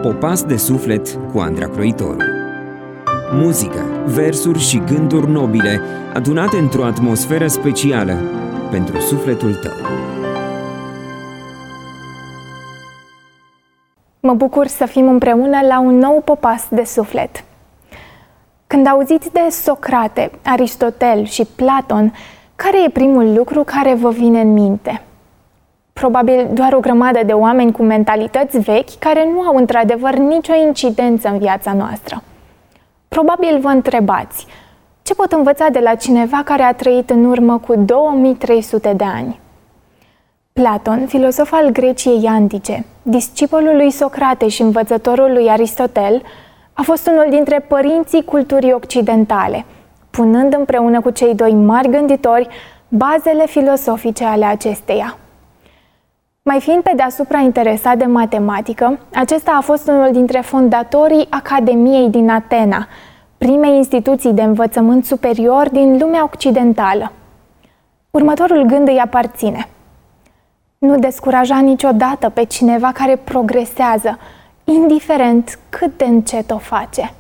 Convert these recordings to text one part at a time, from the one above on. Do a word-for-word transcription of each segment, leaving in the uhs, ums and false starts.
Popas de suflet cu Andra Croitoru. Muzică, versuri și gânduri nobile adunate într-o atmosferă specială pentru sufletul tău. Mă bucur să fim împreună la un nou popas de suflet. Când auziți de Socrate, Aristotel și Platon, care e primul lucru care vă vine în minte? Probabil doar o grămadă de oameni cu mentalități vechi care nu au într-adevăr nicio incidență în viața noastră. Probabil vă întrebați, ce pot învăța de la cineva care a trăit în urmă cu două mii trei sute de ani? Platon, filosof al Greciei antice, discipolul lui Socrate și învățătorul lui Aristotel, a fost unul dintre părinții culturii occidentale, punând împreună cu cei doi mari gânditori bazele filosofice ale acesteia. Mai fiind pe deasupra interesat de matematică, acesta a fost unul dintre fondatorii Academiei din Atena, primei instituții de învățământ superior din lumea occidentală. Următorul gând îi aparține: nu descuraja niciodată pe cineva care progresează, indiferent cât de încet o face.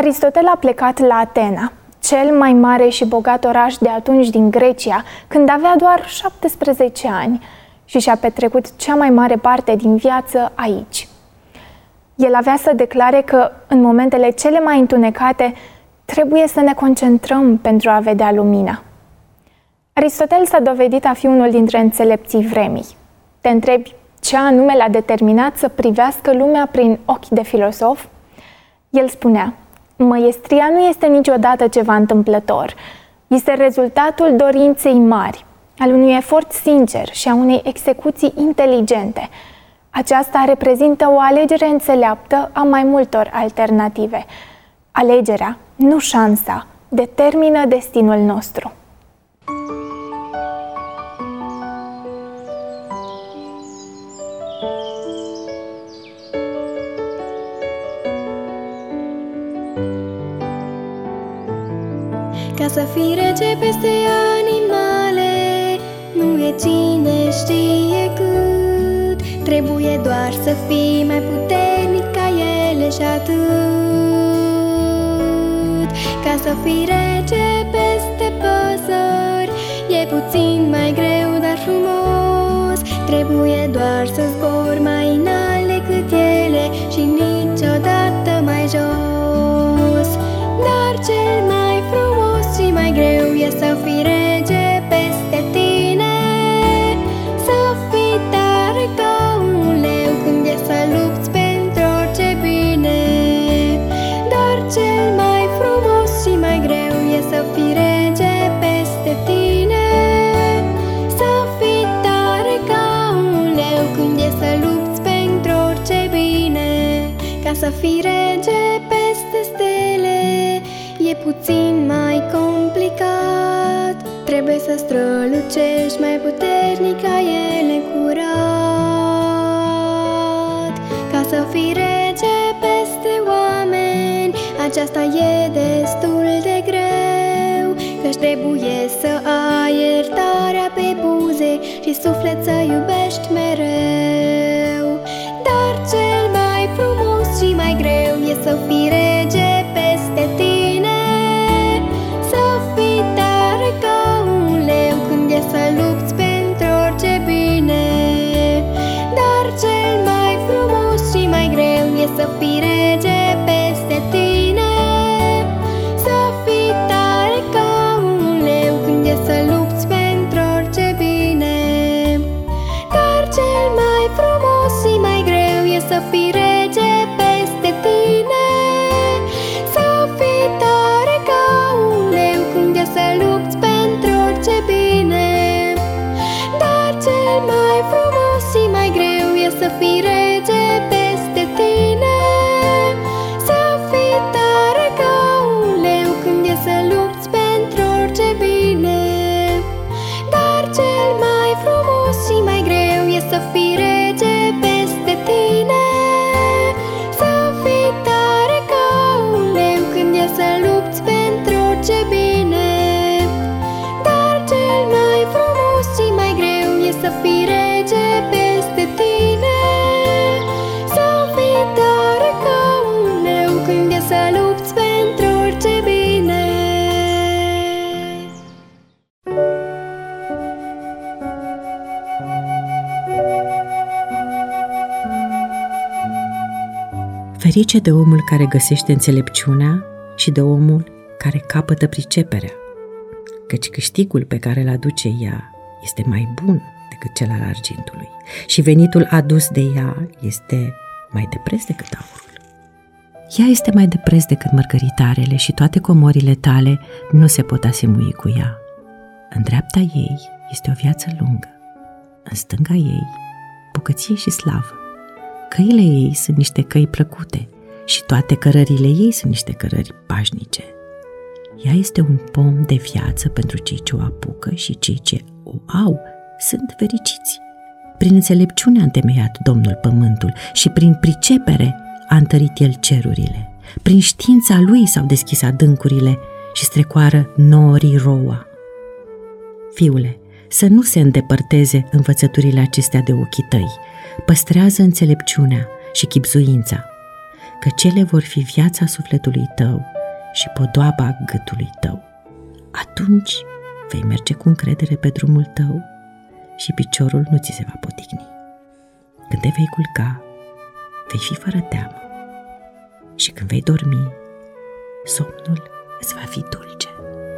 Aristotel a plecat la Atena, cel mai mare și bogat oraș de atunci din Grecia, când avea doar șaptesprezece ani și și-a petrecut cea mai mare parte din viață aici. El avea să declare că în momentele cele mai întunecate trebuie să ne concentrăm pentru a vedea lumina. Aristotel s-a dovedit a fi unul dintre înțelepții vremii. Te întrebi ce anume l-a determinat să privească lumea prin ochi de filosof? El spunea: măiestria nu este niciodată ceva întâmplător. Este rezultatul dorinței mari, al unui efort sincer și a unei execuții inteligente. Aceasta reprezintă o alegere înțeleaptă a mai multor alternative. Alegerea, nu șansa, determină destinul nostru. Ca să fii rege peste animale, nu e cine știe cât. Trebuie doar să fii mai puternic ca ele și atât. Ca să fii rege peste păsări, e puțin mai greu, dar frumos. Trebuie doar să zbori mai înalt decât ele și niciodată mai jos. Dar cel mai frumos și mai greu e să fii rege peste tine, să fii tare ca un leu când e să lupți pentru orice bine. Dar cel mai frumos și mai greu e să fii rege peste tine, să fii tare ca un leu când e să lupți pentru orice bine. Ca să fii rege peste stele e puțin mai complicat. Trebuie să strălucești mai puternic ca ele curat. Ca să fii rege peste oameni, aceasta e destul de greu, căci trebuie să ai iertarea pe buze și suflet să iubești mereu. Dar cel mai frumos și mai greu e să fii rege peste tine, să fii tare ca un leu când e să lupți pentru orice bine. Dar cel mai frumos și mai greu e să fii rege peste tine, să fii tare ca un leu când e să lupți pentru orice bine. Dar cel mai frumos și mai greu e să fii rege peste tine, să fii tare ca un leu când e să lupți pentru orice bine. Dar cel mai frumos și mai greu e să fii rege peste tine, să fii tare ca un leu când e să lupți pentru orice bine. Dar cel mai frumos și mai greu e să fii rege peste tine, să fii tare ca un leu când e să lupți pentru orice bine. Dar cel mai frumos și mai greu e să fii rege peste tine, să fii tare ca un leu când e să lupți pentru orice bine. Ferice de omul care găsește înțelepciunea și de omul care capătă priceperea, căci câștigul pe care îl aduce ea este mai bun decât cel al argintului și venitul adus de ea este mai de preț decât aurul. Ea este mai de preț decât mărgăritarele și toate comorile tale nu se pot asemui cu ea. În dreapta ei este o viață lungă, în stânga ei bogăție și slavă. Căile ei sunt niște căi plăcute și toate cărările ei sunt niște cărări pașnice. Ea este un pom de viață pentru cei ce o apucă și cei ce o au sunt fericiți. Prin înțelepciune a întemeiat Domnul pământul și prin pricepere a întărit El cerurile. Prin știința Lui s-au deschis adâncurile și strecoară norii roa. Fiule, să nu se îndepărteze învățăturile acestea de ochii tăi. Păstrează înțelepciunea și chibzuința, că cele vor fi viața sufletului tău și podoaba gâtului tău. Atunci vei merge cu încredere pe drumul tău și piciorul nu ți se va poticni. Când te vei culca, vei fi fără teamă și când vei dormi, somnul îți va fi dulce.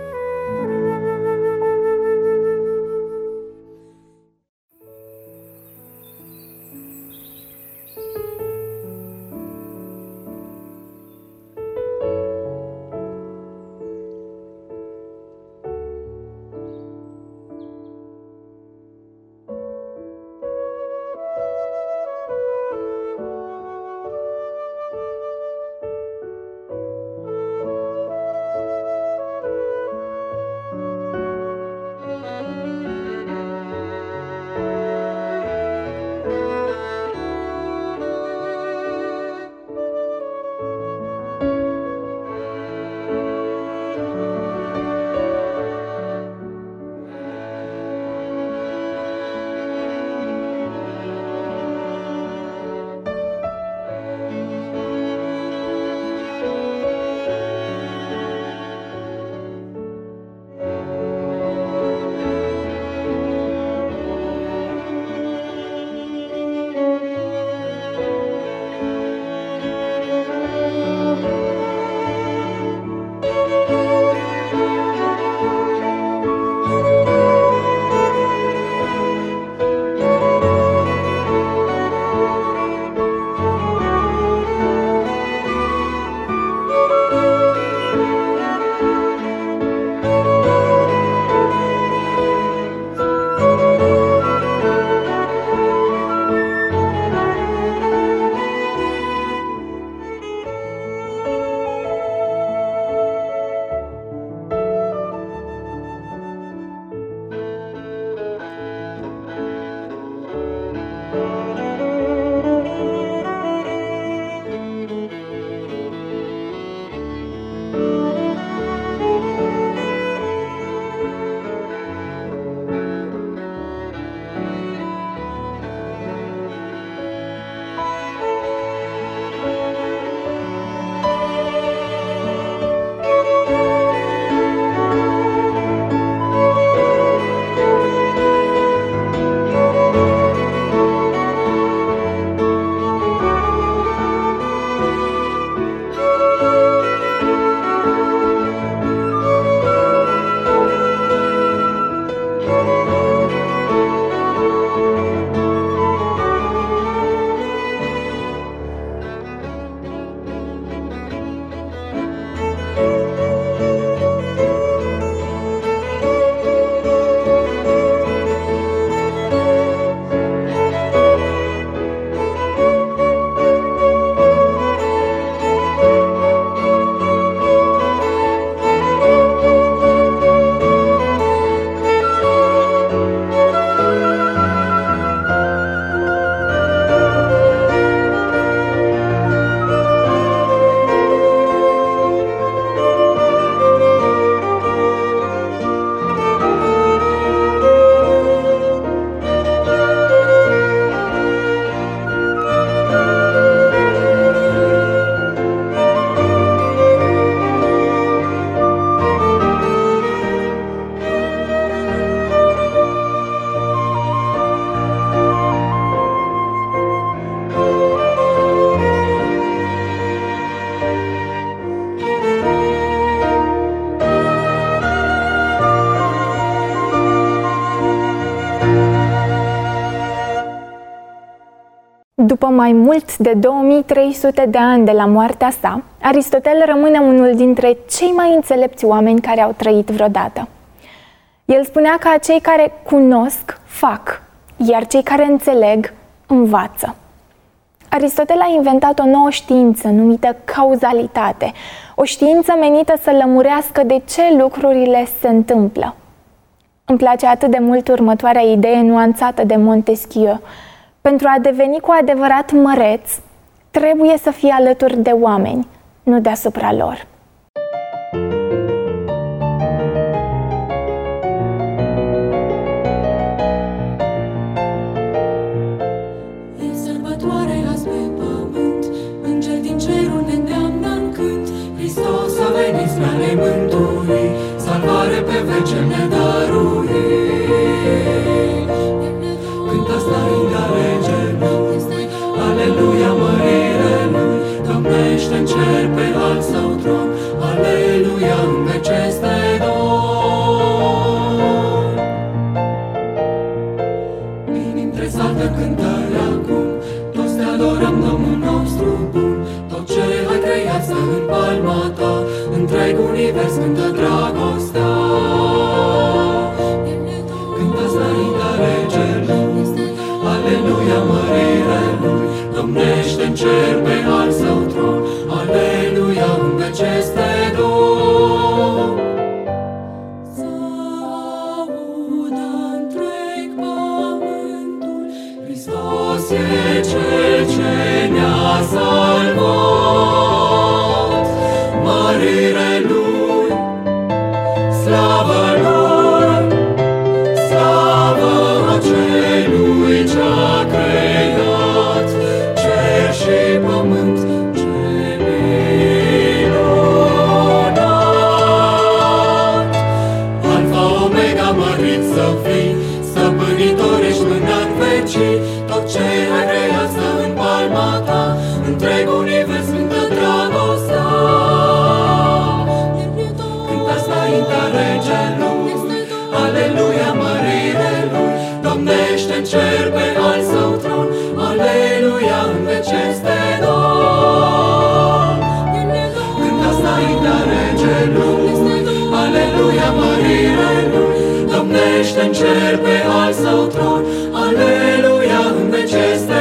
După mai mult de două mii trei sute de ani de la moartea sa, Aristotel rămâne unul dintre cei mai înțelepți oameni care au trăit vreodată. El spunea că cei care cunosc, fac, iar cei care înțeleg, învață. Aristotel a inventat o nouă știință numită cauzalitate, o știință menită să lămurească de ce lucrurile se întâmplă. Îmi place atât de mult următoarea idee nuanțată de Montesquieu. Pentru a deveni cu adevărat măreț, trebuie să fii alături de oameni, nu deasupra lor. E sărbătoare azi pe pământ, îngeri din cerul ne îndeamnă în cânt. Hristos a venit veci ne dăruit. Cântați înaintea regelui, aleluia, mărire lui, domnește în cer pe al său tron, aleluia, în veci este Domn. Inimi tresaltă cântări acum, toți te adorăm, Domnul nostru bun. Tot ce ai creat stă în palma ta, întreg univers cântă dragostea. Cântați înaintea regelui, aleluia, mărire lui, domnește în cer pe al său tron, aleluia, în veci este Domn. Să audă întreg pământul, Hristos e Cel ce ne-a salvat. Mărire lui, slavă lui, slavă acelui ce-a creat cer și pământ, ce minunat. Alfa, Omega, mărit să fii, stăpânitor ești până în vecii. Tot ce ai creat stă în palma ta, întreg univers cântă dragostea. Cântați înaintea regelui, aleluia, mărire lui, domnește în cer pe al său tron, aleluia, în veci este Domn. Cântați înaintea regelui, aleluia, mărire lui, domnește în cer pe al său tron, aleluia, în veci este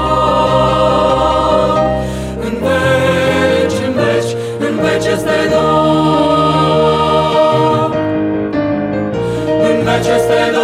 Domn. În veci, în veci, în veci este Domn. În veci este Domn.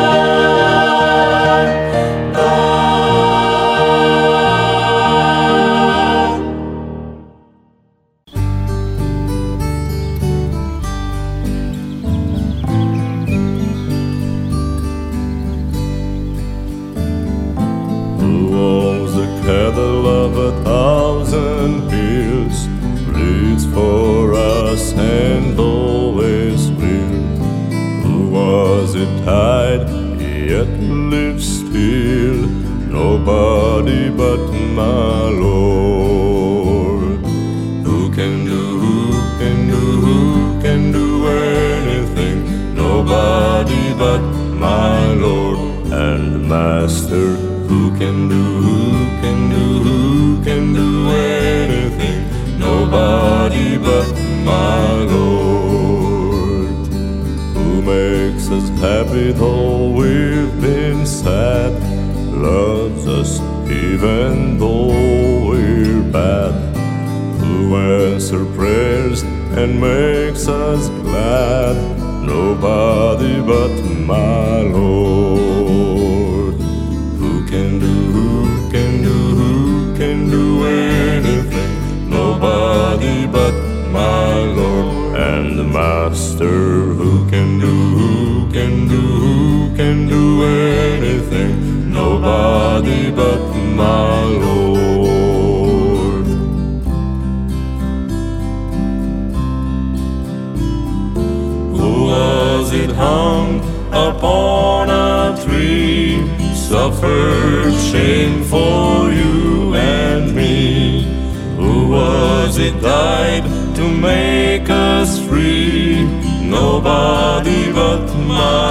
Who owns the cattle of a thousand hills, bleeds for us and always will. Who was it died, yet lives still? Nobody but my Lord. Who can do, who can do, who can do anything? Nobody but my Lord and Master. Who can do, who can do, who can do anything? Nobody but my Lord. Who makes us happy though we've been sad, loves us even though we're bad. Who answers prayers and makes us glad? Nobody but my Lord. Who can do, who can do, who can do anything? Nobody but my Lord and the Master. Who can do, who can do, who can do anything? Nobody but my Lord. Who was it hung upon a tree, suffered shame for you and me? Who was it died to make us free? Nobody but my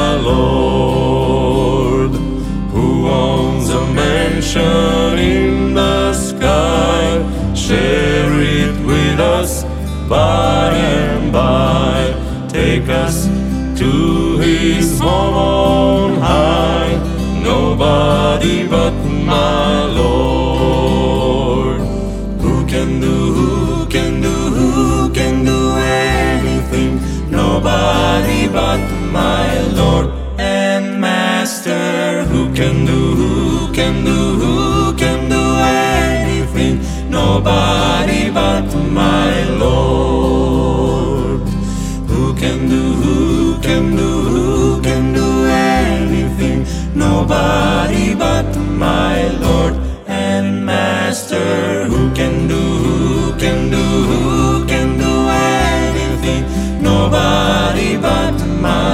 Lord. Who owns a mansion in the sky, share it with us by and by, take us to his home on high? Nobody but my Lord. Who can do, who can do, who can do anything? Nobody but my Lord and Master. Who can do, who can do, who can do anything? Nobody but my Lord. Who can do, who can do, who can do anything? Nobody but my Lord and Master. Who can do, who can do, who can do anything? Nobody but my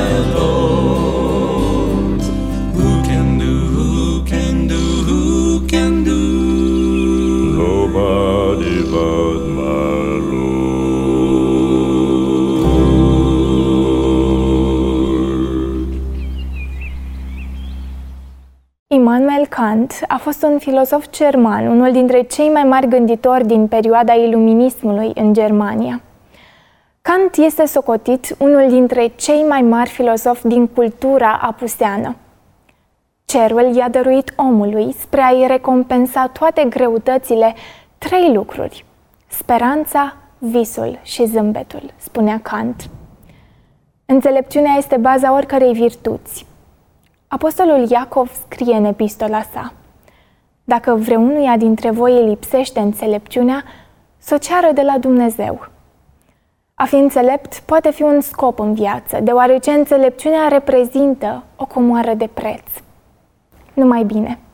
Kant a fost un filozof german, unul dintre cei mai mari gânditori din perioada iluminismului în Germania. Kant este socotit unul dintre cei mai mari filozofi din cultura apuseană. Cerul i-a dăruit omului, spre a-i recompensa toate greutățile, trei lucruri: speranța, visul și zâmbetul, spunea Kant. Înțelepciunea este baza oricărei virtuți. Apostolul Iacov scrie în epistola sa: dacă vreunuia dintre voi îi lipsește înțelepciunea, să o ceară de la Dumnezeu. A fi înțelept poate fi un scop în viață, deoarece înțelepciunea reprezintă o comoară de preț. Numai bine!